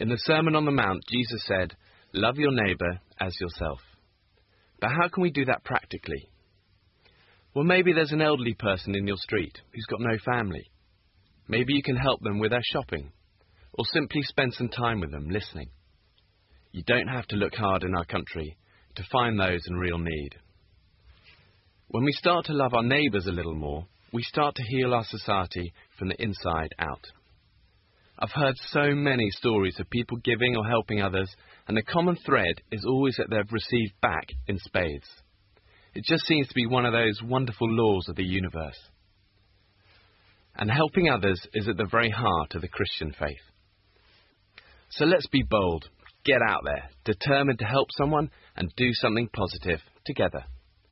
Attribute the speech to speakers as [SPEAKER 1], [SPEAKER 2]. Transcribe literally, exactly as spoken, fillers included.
[SPEAKER 1] In the Sermon on the Mount, Jesus said, "Love your neighbour as yourself." But how can we do that practically? Well, maybe there's an elderly person in your street who's got no family. Maybe you can help them with their shopping, or simply spend some time with them listening. You don't have to look hard in our country to find those in real need. When we start to love our neighbours a little more, we start to heal our society from the inside out. I've heard so many stories of people giving or helping others, and the common thread is always that they've received back in spades. It just seems to be one of those wonderful laws of the universe. And helping others is at the very heart of the Christian faith. So let's be bold, get out there, determined to help someone and do something positive together.